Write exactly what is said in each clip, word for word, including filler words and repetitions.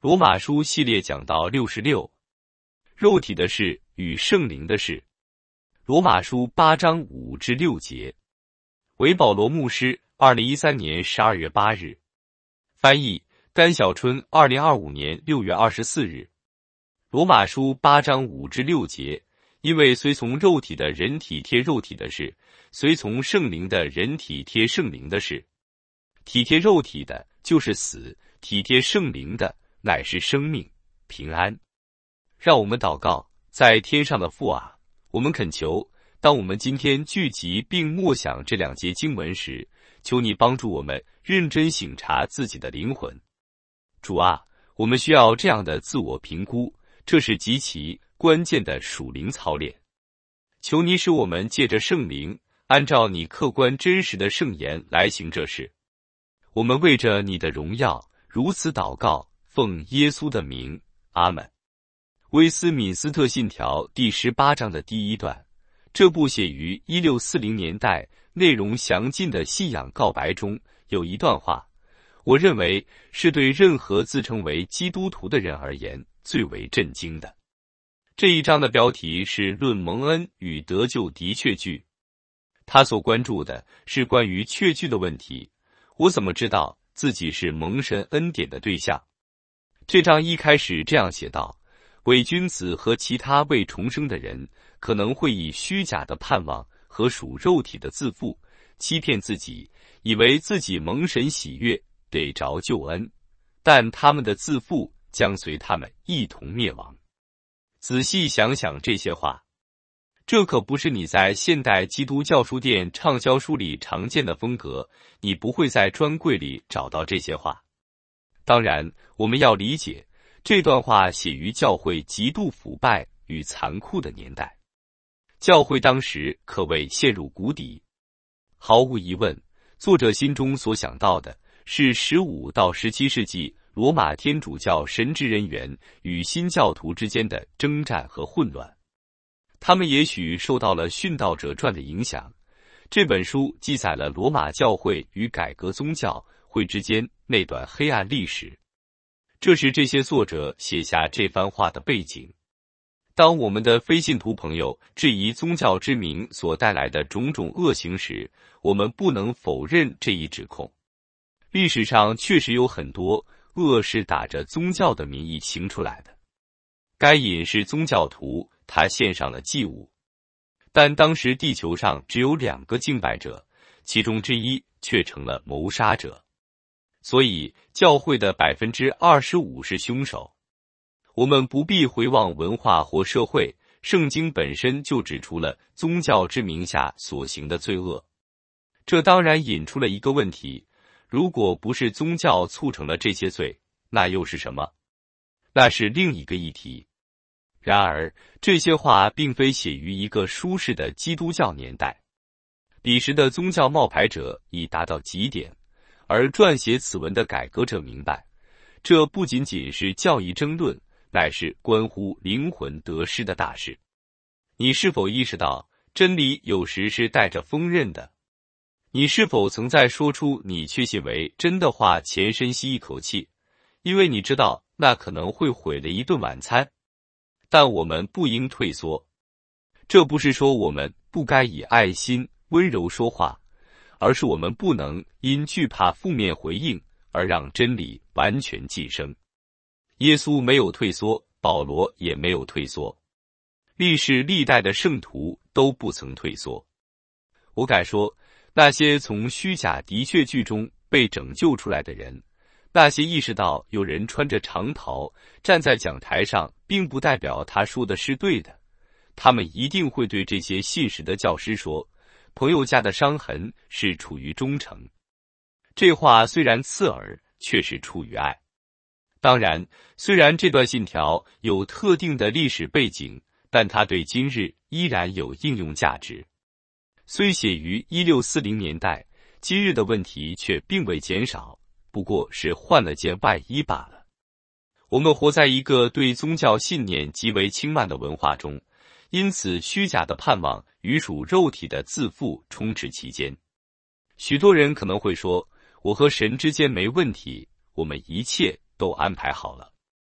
罗马书系列讲到六十六，肉体的事与圣灵的事。罗马书八章五至六节。为保罗牧师，二零一三年十二月八日。翻译甘小春，二零二五年六月二十四日。罗马书八章五至六节。因为随从肉体的人体贴肉体的事，随从圣灵的人体贴圣灵的事。体贴肉体的就是死，体贴圣灵的乃是生命平安。让我们祷告。在天上的父啊，我们恳求，当我们今天聚集并默想这两节经文时，求你帮助我们认真省察自己的灵魂。主啊，我们需要这样的自我评估，这是极其关键的属灵操练。求你使我们借着圣灵，按照你客观真实的圣言来行这事。我们为着你的荣耀如此祷告，奉耶稣的名，阿们。威斯敏斯特信条第十八章的第一段，这部写于一六四零年代，内容详尽的信仰告白中有一段话，我认为是对任何自称为基督徒的人而言最为震惊的。这一章的标题是论蒙恩与得救的确据，他所关注的是关于确据的问题。我怎么知道自己是蒙神恩典的对象？这章一开始这样写道：伪君子和其他未重生的人可能会以虚假的盼望和属肉体的自负欺骗自己，以为自己蒙神喜悦，得着救恩，但他们的自负将随他们一同灭亡。仔细想想这些话，这可不是你在现代基督教书店畅销书里常见的风格，你不会在专柜里找到这些话。当然，我们要理解，这段话写于教会极度腐败与残酷的年代，教会当时可谓陷入谷底。毫无疑问，作者心中所想到的是十五到十七世纪罗马天主教神职人员与新教徒之间的征战和混乱。他们也许受到了《殉道者传》的影响。这本书记载了罗马教会与改革宗教会之间那段黑暗历史，这是这些作者写下这番话的背景。当我们的非信徒朋友质疑宗教之名所带来的种种恶行时，我们不能否认这一指控。历史上确实有很多恶是打着宗教的名义行出来的。该隐是宗教徒，他献上了祭物，但当时地球上只有两个敬拜者，其中之一却成了谋杀者，所以教会的 百分之二十五 是凶手。我们不必回望文化或社会，圣经本身就指出了宗教之名下所行的罪恶。这当然引出了一个问题，如果不是宗教促成了这些罪，那又是什么？那是另一个议题。然而，这些话并非写于一个舒适的基督教年代。彼时的宗教冒牌者已达到极点，而撰写此文的改革者明白，这不仅仅是教义争论，乃是关乎灵魂得失的大事。你是否意识到，真理有时是带着锋刃的？你是否曾在说出你确信为真的话前深吸一口气，因为你知道那可能会毁了一顿晚餐？但我们不应退缩。这不是说我们不该以爱心温柔说话，而是我们不能因惧怕负面回应而让真理完全晋升。耶稣没有退缩，保罗也没有退缩，历世历代的圣徒都不曾退缩。我敢说，那些从虚假的确句中被拯救出来的人，那些意识到有人穿着长袍站在讲台上并不代表他说的是对的，他们一定会对这些信实的教师说，朋友家的伤痕是处于忠诚。这话虽然刺耳，却是出于爱。当然，虽然这段信条有特定的历史背景，但它对今日依然有应用价值。虽写于一六四零年代，今日的问题却并未减少，不过是换了件外衣罢了。我们活在一个对宗教信念极为轻慢的文化中，因此虚假的盼望与属肉体的自负充斥其间。许多人可能会说，我和神之间没问题，我们一切都安排好了。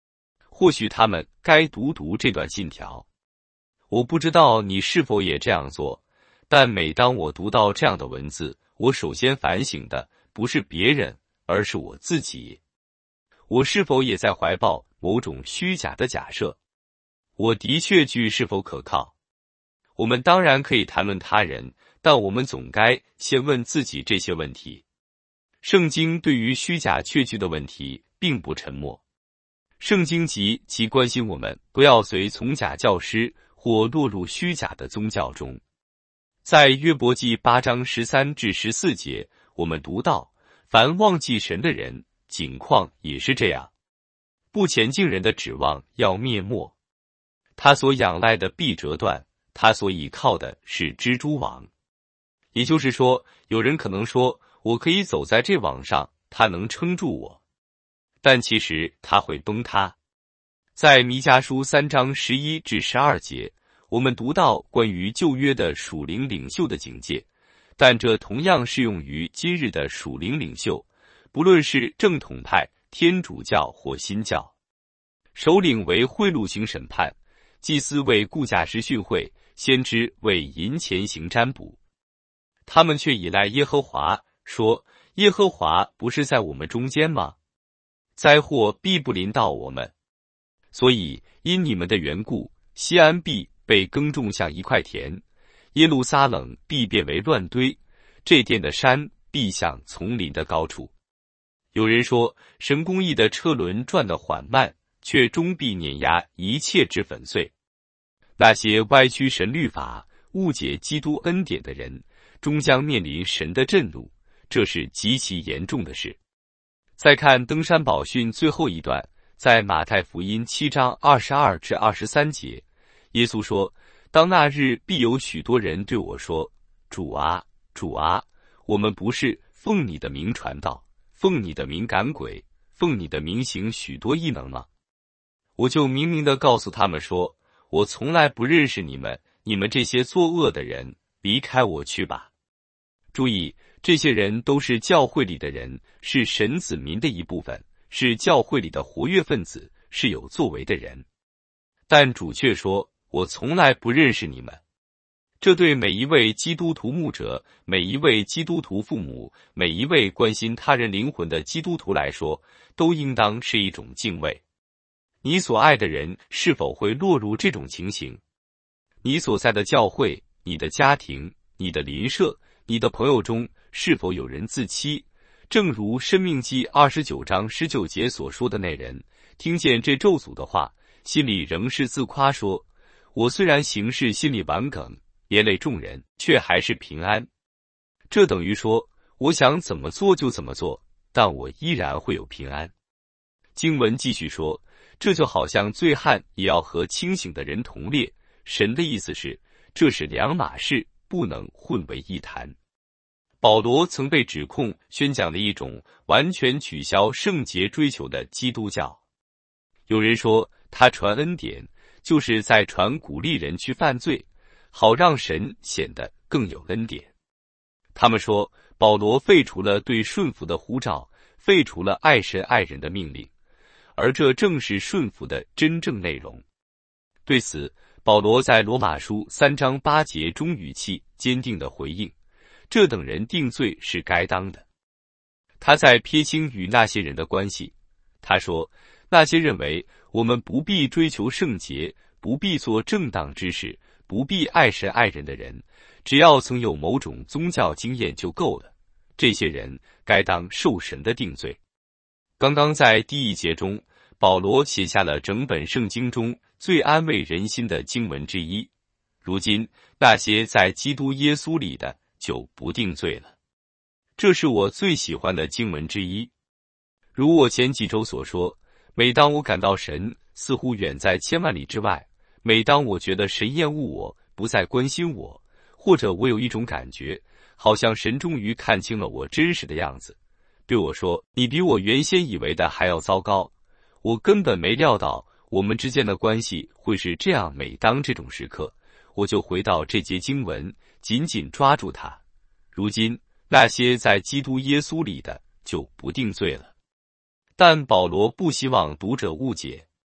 或许他们该读读这段信条。我不知道你是否也这样做，但每当我读到这样的文字，我首先反省的不是别人，而是我自己。我是否也在怀抱某种虚假的假设？我的确据是否可靠？我们当然可以谈论他人，但我们总该先问自己这些问题。圣经对于虚假确据的问题并不沉默。圣经极其关心我们不要随从假教师或落入虚假的宗教中。在约伯记八章十三至十四节，我们读到，凡忘记神的人，景况也是这样。不前进人的指望要灭没，他所仰赖的必折断，他所倚靠的是蜘蛛网。也就是说，有人可能说，我可以走在这网上，他能撑住我。但其实他会崩塌。在弥迦书三章十一至十二节，我们读到关于旧约的属灵领袖的警戒，但这同样适用于今日的属灵领袖，不论是正统派、天主教或新教。首领为贿赂行审判，祭司为雇价时训诲，先知为银钱行占卜。他们却倚赖耶和华，说：耶和华不是在我们中间吗？灾祸必不临到我们。所以因你们的缘故，西安必被耕种像一块田，耶路撒冷必变为乱堆，这殿的山必像丛林的高处。有人说，神公义的车轮转得缓慢，却终必碾压一切之粉碎。那些歪曲神律法、误解基督恩典的人，终将面临神的震怒，这是极其严重的事。再看登山宝训最后一段，在马太福音七章二十二至二十三节，耶稣说：当那日必有许多人对我说，主啊，主啊，我们不是奉你的名传道，奉你的名赶鬼，奉你的名行许多异能吗？我就明明地告诉他们说，我从来不认识你们，你们这些作恶的人，离开我去吧。注意，这些人都是教会里的人，是神子民的一部分，是教会里的活跃分子，是有作为的人。但主却说，我从来不认识你们。这对每一位基督徒牧者，每一位基督徒父母，每一位关心他人灵魂的基督徒来说，都应当是一种敬畏。你所爱的人是否会落入这种情形？你所在的教会、你的家庭、你的邻舍、你的朋友中，是否有人自欺？正如《申命记》二十九章十九节所说的那人，听见这咒诅的话，心里仍是自夸说：我虽然行事心里顽梗，连累众人，却还是平安。这等于说，我想怎么做就怎么做，但我依然会有平安。经文继续说，这就好像醉汉也要和清醒的人同列。神的意思是，这是两码事，不能混为一谈。保罗曾被指控宣讲了一种完全取消圣洁追求的基督教。有人说，他传恩典，就是在传鼓励人去犯罪，好让神显得更有恩典。他们说，保罗废除了对顺服的呼召，废除了爱神爱人的命令，而这正是顺服的真正内容。对此，保罗在罗马书三章八节中语气坚定地回应，这等人定罪是该当的。他在撇清与那些人的关系，他说，那些认为我们不必追求圣洁，不必做正当之事，不必爱神爱人的人，只要曾有某种宗教经验就够了，这些人该当受神的定罪。刚刚在第一节中，保罗写下了整本圣经中最安慰人心的经文之一。如今，那些在基督耶稣里的就不定罪了。这是我最喜欢的经文之一。如我前几周所说，每当我感到神似乎远在千万里之外，每当我觉得神厌恶我，不再关心我，或者我有一种感觉，好像神终于看清了我真实的样子，对我说，你比我原先以为的还要糟糕。我根本没料到我们之间的关系会是这样。每当这种时刻，我就回到这节经文，紧紧抓住它。如今，那些在基督耶稣里的就不定罪了。但保罗不希望读者误解，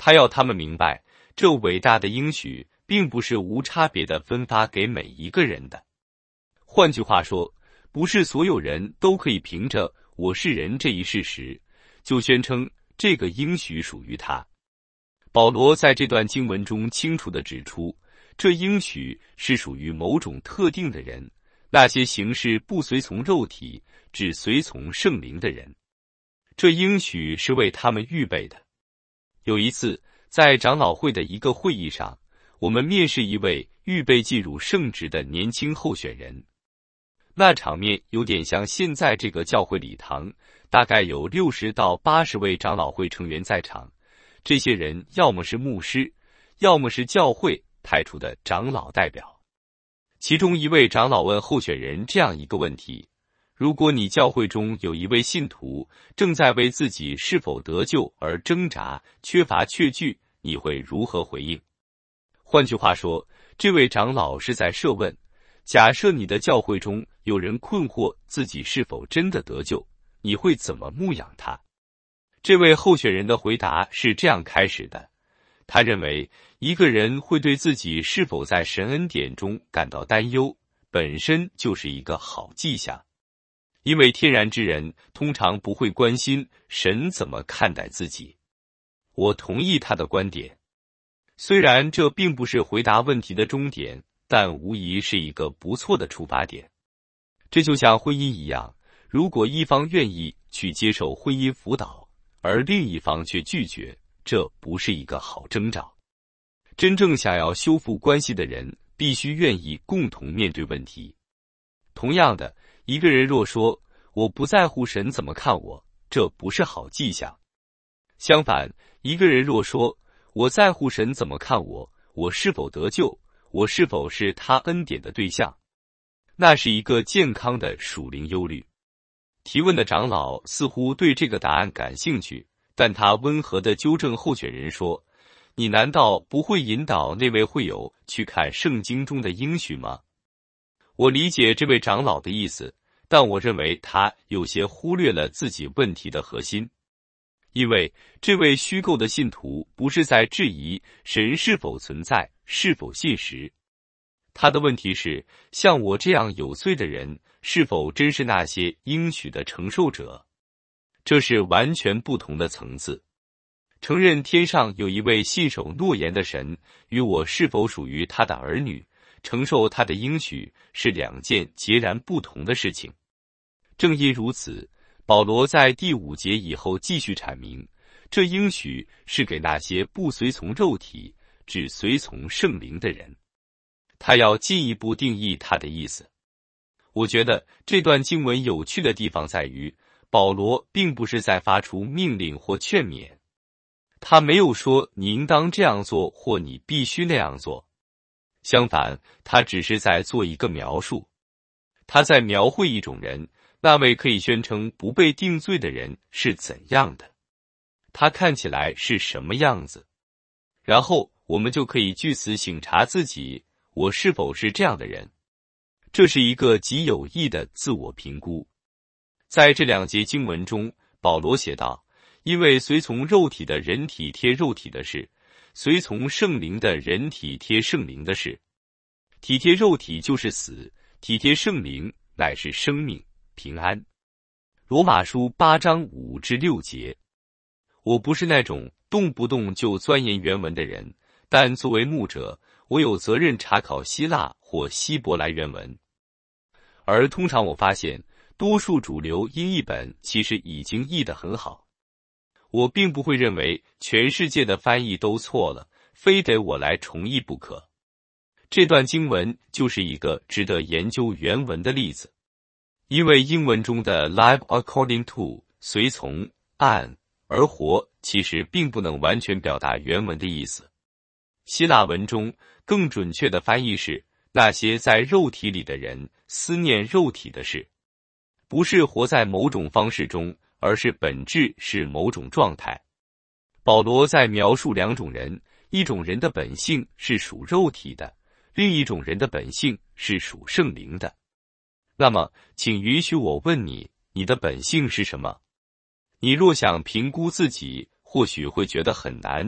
他要他们明白，这伟大的应许并不是无差别地分发给每一个人的。换句话说，不是所有人都可以凭着我是人这一事实，就宣称这个应许属于他。保罗在这段经文中清楚地指出，这应许是属于某种特定的人，那些行事不随从肉体，只随从圣灵的人。这应许是为他们预备的。有一次，在长老会的一个会议上，我们面试一位预备进入圣职的年轻候选人。那场面有点像现在这个教会礼堂，大概有六十到八十位长老会成员在场。这些人要么是牧师，要么是教会派出的长老代表。其中一位长老问候选人这样一个问题：如果你教会中有一位信徒正在为自己是否得救而挣扎，缺乏确据，你会如何回应？换句话说，这位长老是在设问：假设你的教会中有人困惑自己是否真的得救，你会怎么牧养他？这位候选人的回答是这样开始的：他认为一个人会对自己是否在神恩典中感到担忧，本身就是一个好迹象。因为天然之人通常不会关心神怎么看待自己。我同意他的观点，虽然这并不是回答问题的终点，但无疑是一个不错的出发点。这就像婚姻一样，如果一方愿意去接受婚姻辅导，而另一方却拒绝，这不是一个好征兆。真正想要修复关系的人，必须愿意共同面对问题。同样的，一个人若说我不在乎神怎么看我，这不是好迹象。相反，一个人若说我在乎神怎么看我，我是否得救，我是否是他恩典的对象，那是一个健康的属灵忧虑。提问的长老似乎对这个答案感兴趣，但他温和地纠正候选人说：你难道不会引导那位会友去看圣经中的应许吗？我理解这位长老的意思，但我认为他有些忽略了自己问题的核心。因为这位虚构的信徒不是在质疑神是否存在，是否信实。他的问题是，像我这样有罪的人，是否真是那些应许的承受者？这是完全不同的层次。承认天上有一位信守诺言的神，与我是否属于他的儿女，承受他的应许，是两件截然不同的事情。正因如此，保罗在第五节以后继续阐明，这应许是给那些不随从肉体，只随从圣灵的人。他要进一步定义他的意思。我觉得这段经文有趣的地方在于，保罗并不是在发出命令或劝勉，他没有说你应当这样做或你必须那样做。相反，他只是在做一个描述。他在描绘一种人，那位可以宣称不被定罪的人是怎样的，他看起来是什么样子。然后我们就可以据此省察自己，我是否是这样的人。这是一个极有益的自我评估。在这两节经文中，保罗写道：因为随从肉体的人体贴肉体的事，随从圣灵的人体贴圣灵的事。体贴肉体就是死，体贴圣灵乃是生命平安。罗马书八章五至六节。我不是那种动不动就钻研原文的人，但作为牧者，我有责任查考希腊或希伯来原文。而通常我发现，多数主流音译本其实已经译得很好。我并不会认为全世界的翻译都错了，非得我来重译不可。这段经文就是一个值得研究原文的例子。因为英文中的 live according to 随从按而活，其实并不能完全表达原文的意思。希腊文中更准确的翻译是那些在肉体里的人思念肉体的事，不是活在某种方式中，而是本质是某种状态。保罗在描述两种人，一种人的本性是属肉体的，另一种人的本性是属圣灵的。那么，请允许我问你，你的本性是什么？你若想评估自己，或许会觉得很难，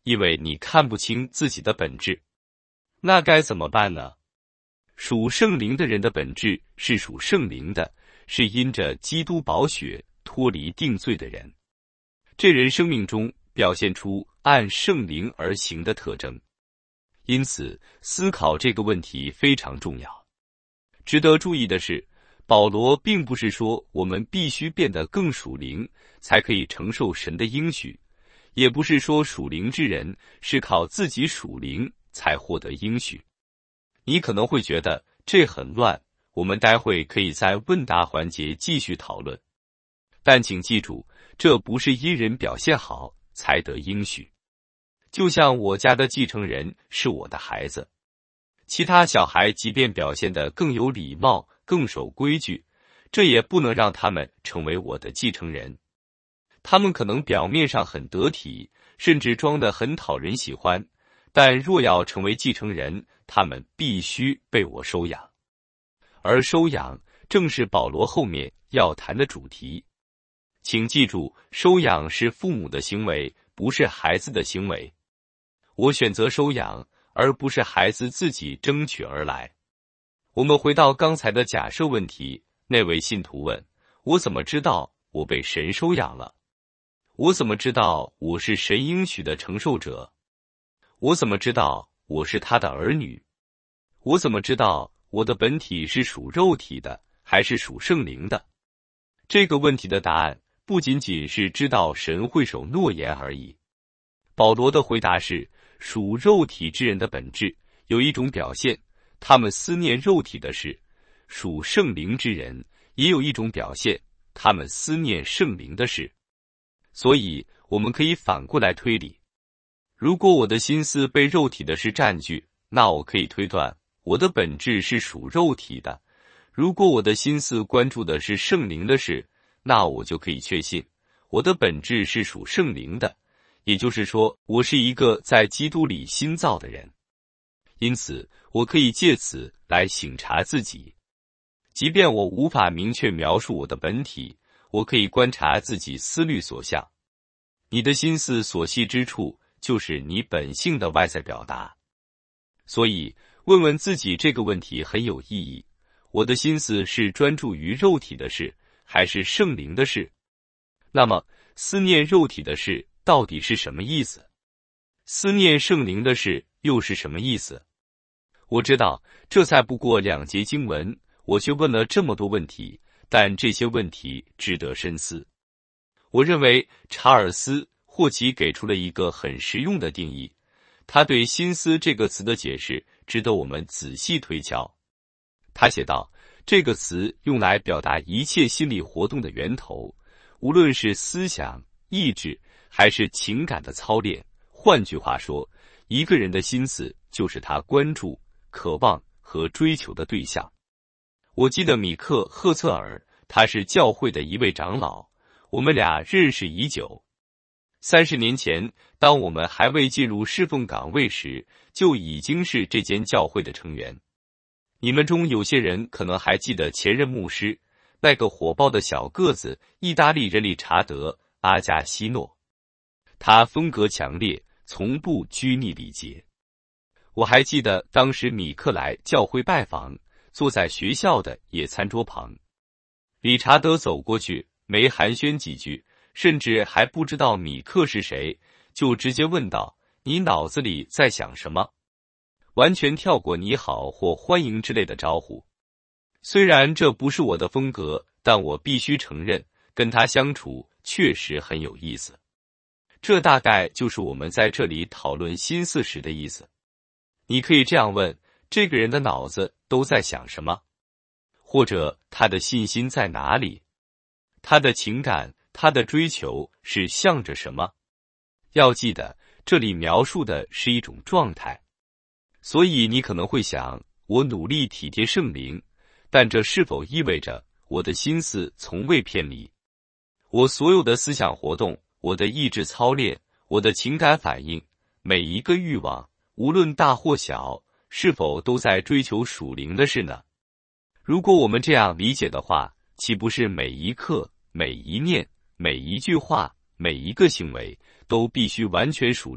因为你看不清自己的本质。那该怎么办呢？属圣灵的人的本质是属圣灵的，是因着基督宝血脱离定罪的人。这人生命中表现出按圣灵而行的特征。因此，思考这个问题非常重要。值得注意的是，保罗并不是说我们必须变得更属灵，才可以承受神的应许，也不是说属灵之人是靠自己属灵才获得应许。你可能会觉得这很乱，我们待会可以在问答环节继续讨论。但请记住，这不是因人表现好才得应许。就像我家的继承人是我的孩子，其他小孩即便表现得更有礼貌、更守规矩，这也不能让他们成为我的继承人。他们可能表面上很得体，甚至装得很讨人喜欢，但若要成为继承人，他们必须被我收养。而收养正是保罗后面要谈的主题。请记住，收养是父母的行为，不是孩子的行为。我选择收养，而不是孩子自己争取而来。我们回到刚才的假设问题，那位信徒问，我怎么知道我被神收养了？我怎么知道我是神应许的承受者？我怎么知道我是他的儿女？我怎么知道我的本体是属肉体的，还是属圣灵的？这个问题的答案不仅仅是知道神会守诺言而已。保罗的回答是，属肉体之人的本质有一种表现，他们思念肉体的事；属圣灵之人也有一种表现，他们思念圣灵的事。所以我们可以反过来推理，如果我的心思被肉体的事占据，那我可以推断我的本质是属肉体的；如果我的心思关注的是圣灵的事，那我就可以确信我的本质是属圣灵的，也就是说，我是一个在基督里新造的人。因此，我可以借此来省察自己。即便我无法明确描述我的本体，我可以观察自己思虑所向。你的心思所系之处，就是你本性的外在表达。所以，问问自己这个问题很有意义：我的心思是专注于肉体的事，还是圣灵的事？那么，思念肉体的事到底是什么意思？思念圣灵的事又是什么意思？我知道，这才不过两节经文，我却问了这么多问题，但这些问题值得深思。我认为查尔斯·霍奇给出了一个很实用的定义，他对心思这个词的解释值得我们仔细推敲。他写道，这个词用来表达一切心理活动的源头，无论是思想、意志还是情感的操练。换句话说，一个人的心思就是他关注、渴望和追求的对象。我记得米克·赫策尔，他是教会的一位长老，我们俩认识已久。三十年前，当我们还未进入侍奉岗位时，就已经是这间教会的成员。你们中有些人可能还记得前任牧师，那个火爆的小个子意大利人理查德·阿加西诺。他风格强烈，从不拘泥礼节。我还记得当时米克来教会拜访，坐在学校的野餐桌旁。理查德走过去，没寒暄几句，甚至还不知道米克是谁，就直接问道：“你脑子里在想什么？”完全跳过你好或欢迎之类的招呼。虽然这不是我的风格，但我必须承认，跟他相处确实很有意思。这大概就是我们在这里讨论心思时的意思。你可以这样问：这个人的脑子都在想什么？或者他的信心在哪里？他的情感，他的追求是向着什么？要记得，这里描述的是一种状态。所以你可能会想，我努力体贴圣灵，但这是否意味着我的心思从未偏离？我所有的思想活动，我的意志操练，我的情感反应，每一个欲望，无论大或小，是否都在追求属灵的事呢？如果我们这样理解的话，岂不是每一刻、每一念、每一句话、每一个行为都必须完全属灵，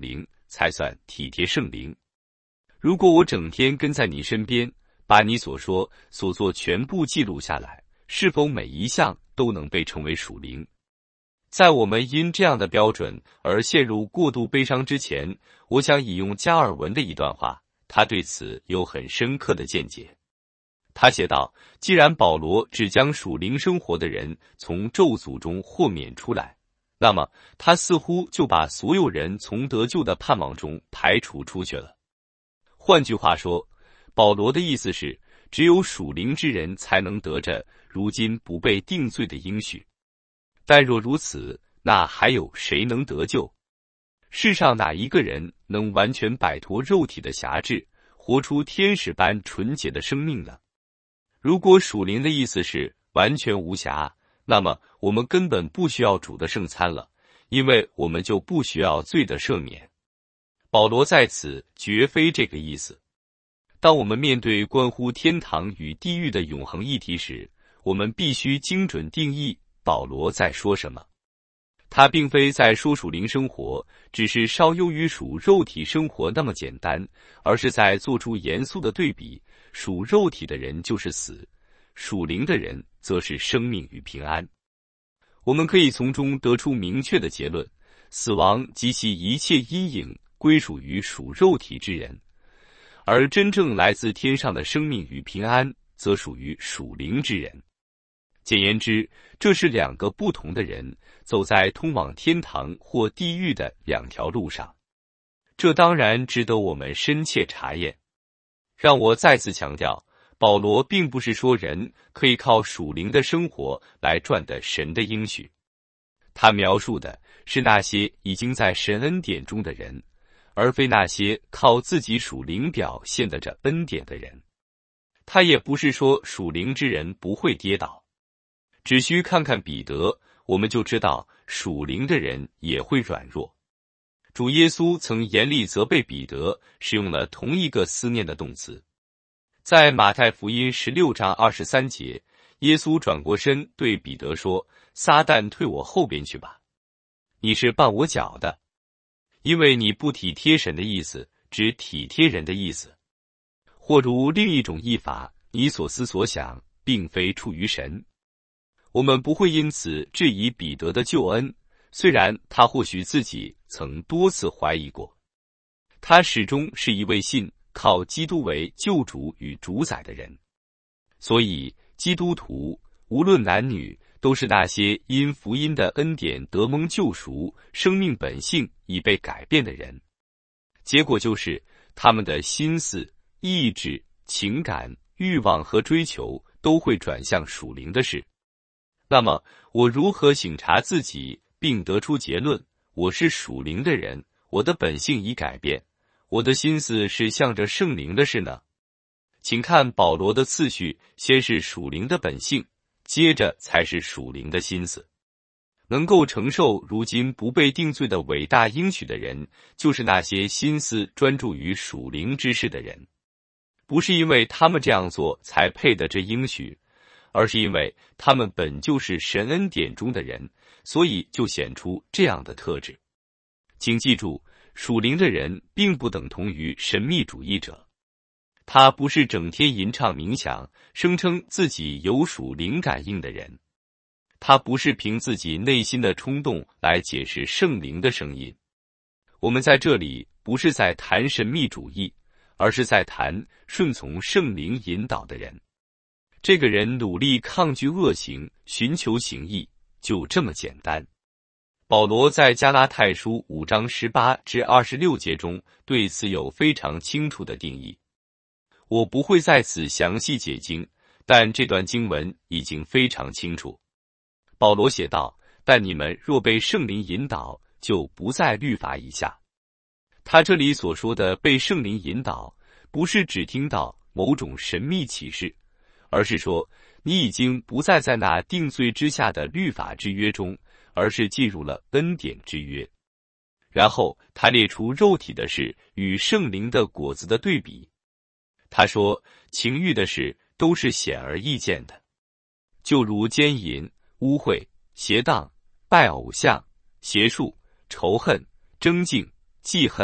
才算体贴圣灵。如果我整天跟在你身边，把你所说所做全部记录下来，是否每一项都能被称为属灵？在我们因这样的标准而陷入过度悲伤之前，我想引用加尔文的一段话，他对此有很深刻的见解。他写道，既然保罗只将属灵生活的人从咒诅中豁免出来，那么他似乎就把所有人从得救的盼望中排除出去了。换句话说，保罗的意思是，只有属灵之人才能得着如今不被定罪的应许。但若如此，那还有谁能得救？世上哪一个人能完全摆脱肉体的辖制，活出天使般纯洁的生命呢？如果属灵的意思是完全无瑕，那么我们根本不需要主的圣餐了，因为我们就不需要罪的赦免。保罗在此绝非这个意思。当我们面对关乎天堂与地狱的永恒议题时，我们必须精准定义保罗在说什么。他并非在说属灵生活只是稍优于属肉体生活那么简单，而是在做出严肃的对比，属肉体的人就是死，属灵的人则是生命与平安。我们可以从中得出明确的结论，死亡及其一切阴影归属于属肉体之人，而真正来自天上的生命与平安则属于属灵之人。简言之，这是两个不同的人走在通往天堂或地狱的两条路上，这当然值得我们深切查验。让我再次强调，保罗并不是说人可以靠属灵的生活来赚得神的应许，他描述的是那些已经在神恩典中的人，而非那些靠自己属灵表现得着恩典的人。他也不是说属灵之人不会跌倒，只需看看彼得，我们就知道属灵的人也会软弱。主耶稣曾严厉责备彼得，使用了同一个思念的动词。在马太福音十六章二十三节，耶稣转过身对彼得说：撒旦退我后边去吧，你是绊我脚的，因为你不体贴神的意思，只体贴人的意思。或如另一种译法，你所思所想并非出于神。我们不会因此质疑彼得的救恩，虽然他或许自己曾多次怀疑过。他始终是一位信靠基督为救主与主宰的人。所以基督徒无论男女，都是那些因福音的恩典得蒙救赎，生命本性已被改变的人。结果就是他们的心思、意志、情感、欲望和追求都会转向属灵的事。那么我如何省察自己并得出结论，我是属灵的人，我的本性已改变，我的心思是向着圣灵的事呢？请看保罗的次序，先是属灵的本性，接着才是属灵的心思。能够承受如今不被定罪的伟大应许的人，就是那些心思专注于属灵之事的人。不是因为他们这样做才配得这应许，而是因为他们本就是神恩典中的人，所以就显出这样的特质。请记住，属灵的人并不等同于神秘主义者。他不是整天吟唱冥想，声称自己有属灵感应的人。他不是凭自己内心的冲动来解释圣灵的声音。我们在这里不是在谈神秘主义，而是在谈顺从圣灵引导的人。这个人努力抗拒恶行，寻求行义，就这么简单。保罗在加拉太书五章十八至二十六节中对此有非常清楚的定义。我不会在此详细解经，但这段经文已经非常清楚。保罗写道：但你们若被圣灵引导，就不在律法以下。他这里所说的被圣灵引导，不是只听到某种神秘启示，而是说你已经不再在那定罪之下的律法之约中，而是进入了恩典之约。然后他列出肉体的事与圣灵的果子的对比。他说情欲的事都是显而易见的，就如奸淫、污秽、邪荡、拜偶像、邪术、仇恨、争竞、记恨、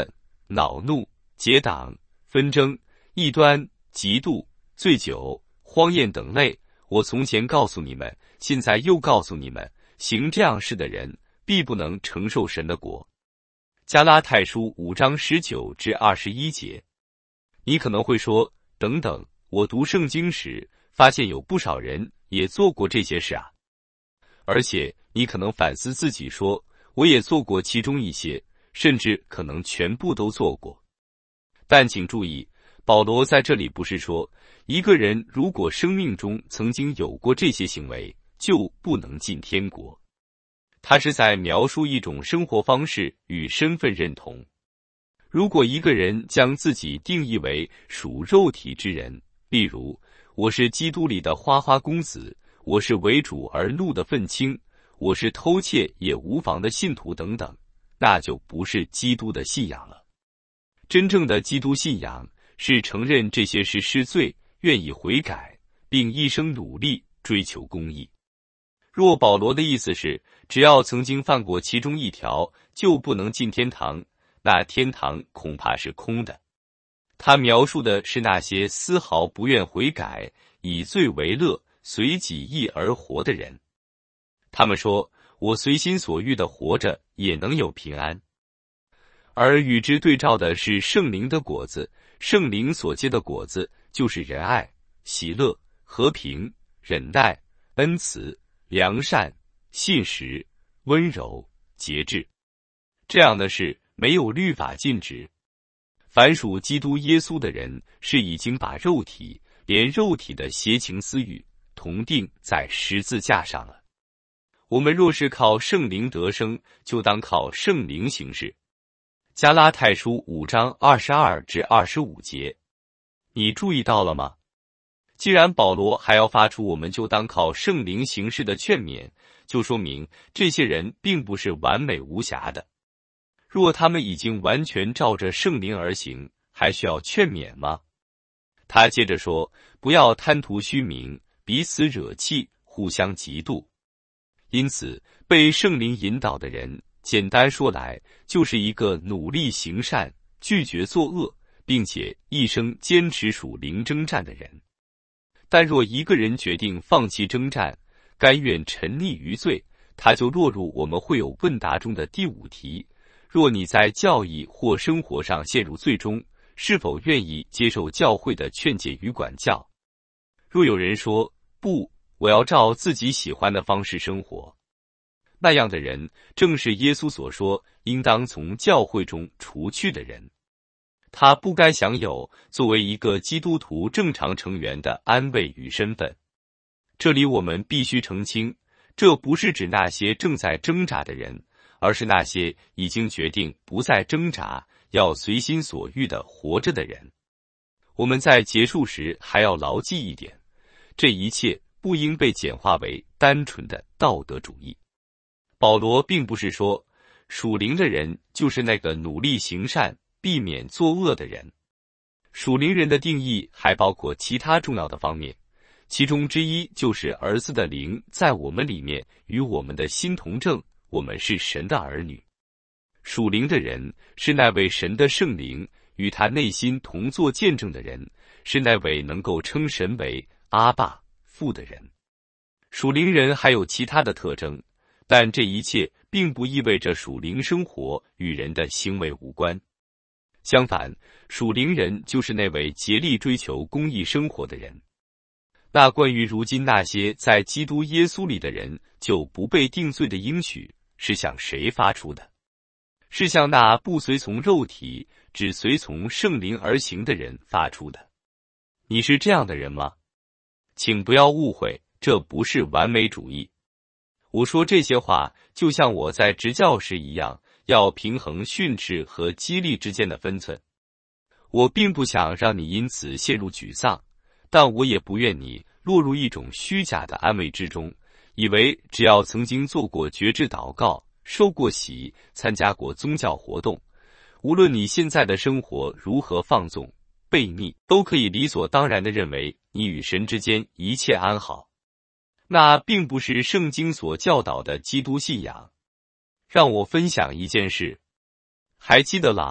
恼怒、结党、纷争、异端、嫉妒、醉酒、荒宴等类。我从前告诉你们，现在又告诉你们，行这样事的人，必不能承受神的国。加拉太书五章十九至二十一节。你可能会说，等等，我读圣经时发现有不少人也做过这些事啊。而且你可能反思自己说，我也做过其中一些，甚至可能全部都做过。但请注意，保罗在这里不是说，一个人如果生命中曾经有过这些行为，就不能进天国。他是在描述一种生活方式与身份认同。如果一个人将自己定义为属肉体之人，例如，我是基督里的花花公子，我是为主而怒的愤青，我是偷窃也无妨的信徒等等，那就不是基督的信仰了。真正的基督信仰是承认这些事是罪，愿意悔改，并一生努力追求公义。若保罗的意思是，只要曾经犯过其中一条，就不能进天堂，那天堂恐怕是空的。他描述的是那些丝毫不愿悔改，以罪为乐，随己意而活的人。他们说，我随心所欲地活着，也能有平安。而与之对照的是圣灵的果子，圣灵所结的果子就是仁爱、喜乐、和平、忍耐、恩慈、良善、信实、温柔、节制。这样的事没有律法禁止。凡属基督耶稣的人，是已经把肉体，连肉体的邪情私欲，同定在十字架上了。我们若是靠圣灵得生，就当靠圣灵行事。加拉太书五章二十二至二十五节，你注意到了吗？既然保罗还要发出我们就当靠圣灵行事的劝勉，就说明这些人并不是完美无瑕的。若他们已经完全照着圣灵而行，还需要劝勉吗？他接着说，不要贪图虚名，彼此惹气，互相嫉妒。因此，被圣灵引导的人，简单说来，就是一个努力行善、拒绝作恶，并且一生坚持属灵征战的人。但若一个人决定放弃征战，甘愿沉溺于罪，他就落入我们会有问答中的第五题：若你在教义或生活上陷入罪中，是否愿意接受教会的劝诫与管教？若有人说，不，我要照自己喜欢的方式生活，那样的人正是耶稣所说应当从教会中除去的人。他不该享有作为一个基督徒正常成员的安慰与身份。这里我们必须澄清，这不是指那些正在挣扎的人，而是那些已经决定不再挣扎，要随心所欲地活着的人。我们在结束时还要牢记一点，这一切不应被简化为单纯的道德主义。保罗并不是说，属灵的人就是那个努力行善、避免作恶的人。属灵人的定义还包括其他重要的方面，其中之一就是儿子的灵在我们里面与我们的心同证，我们是神的儿女。属灵的人是那位神的圣灵与他内心同作见证的人，是那位能够称神为阿爸父的人。属灵人还有其他的特征，但这一切并不意味着属灵生活与人的行为无关。相反，属灵人就是那位竭力追求公义生活的人。那关于如今那些在基督耶稣里的人就不被定罪的应许，是向谁发出的？是向那不随从肉体，只随从圣灵而行的人发出的。你是这样的人吗？请不要误会，这不是完美主义。我说这些话，就像我在执教时一样，要平衡训斥和激励之间的分寸。我并不想让你因此陷入沮丧，但我也不愿你落入一种虚假的安慰之中，以为只要曾经做过觉知祷告，受过洗，参加过宗教活动，无论你现在的生活如何放纵、悖逆，都可以理所当然地认为你与神之间一切安好。那并不是圣经所教导的基督信仰。让我分享一件事。还记得朗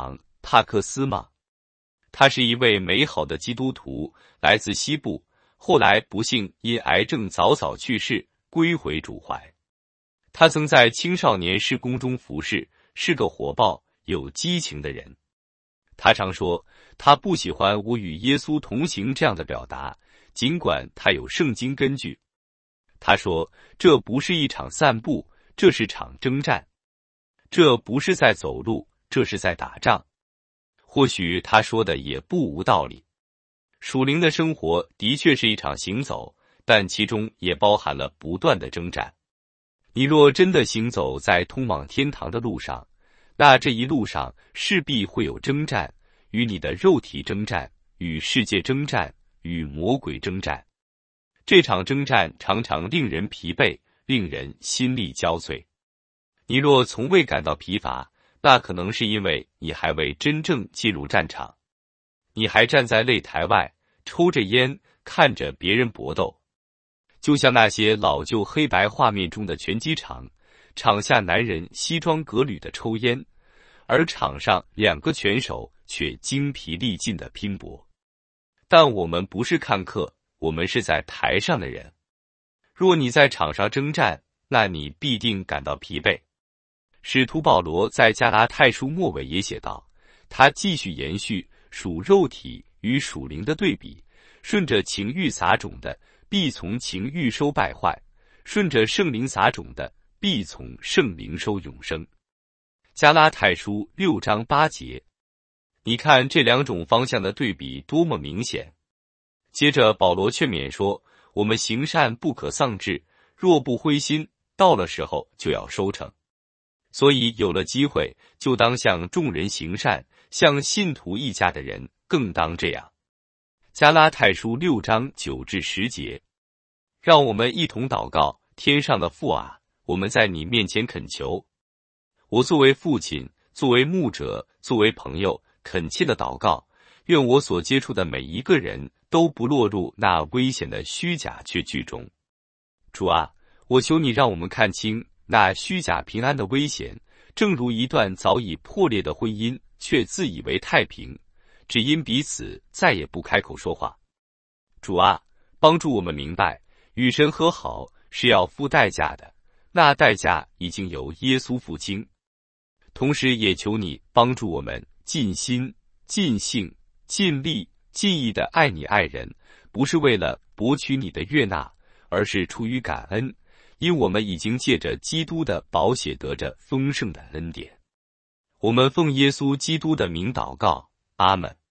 帕克斯吗？他是一位美好的基督徒，来自西部，后来不幸因癌症早早去世，归回主怀。他曾在青少年事工中服侍，是个火爆有激情的人。他常说，他不喜欢我与耶稣同行这样的表达，尽管他有圣经根据。他说，这不是一场散步，这是场征战。这不是在走路，这是在打仗。或许他说的也不无道理。属灵的生活的确是一场行走，但其中也包含了不断的征战。你若真的行走在通往天堂的路上，那这一路上势必会有征战，与你的肉体征战，与世界征战，与魔鬼征战。这场征战常常令人疲惫，令人心力交瘁。你若从未感到疲乏，那可能是因为你还未真正进入战场，你还站在擂台外，抽着烟，看着别人搏斗。就像那些老旧黑白画面中的拳击场，场下男人西装革履的抽烟，而场上两个拳手却精疲力尽的拼搏。但我们不是看客，我们是在台上的人。若你在场上征战，那你必定感到疲惫。使徒保罗在加拉太书末尾也写道，他继续延续属肉体与属灵的对比，顺着情欲撒种的，必从情欲收败坏；顺着圣灵撒种的，必从圣灵收永生。加拉太书六章八节。你看这两种方向的对比多么明显。接着保罗劝勉说，我们行善不可丧志，若不灰心，到了时候就要收成。所以有了机会，就当向众人行善，向信徒一家的人更当这样。加拉太书六章九至十节。让我们一同祷告，天上的父啊，我们在你面前恳求。我作为父亲，作为牧者，作为朋友，恳切的祷告，愿我所接触的每一个人都不落入那危险的虚假确据中。主啊，我求你让我们看清那虚假平安的危险，正如一段早已破裂的婚姻，却自以为太平，只因彼此再也不开口说话。主啊，帮助我们明白，与神和好是要付代价的，那代价已经由耶稣付清。同时也求你帮助我们尽心、尽性、尽力、尽意的爱你爱人，不是为了博取你的悦纳，而是出于感恩，因我们已经借着基督的宝血得着丰盛的恩典。我们奉耶稣基督的名祷告，阿们。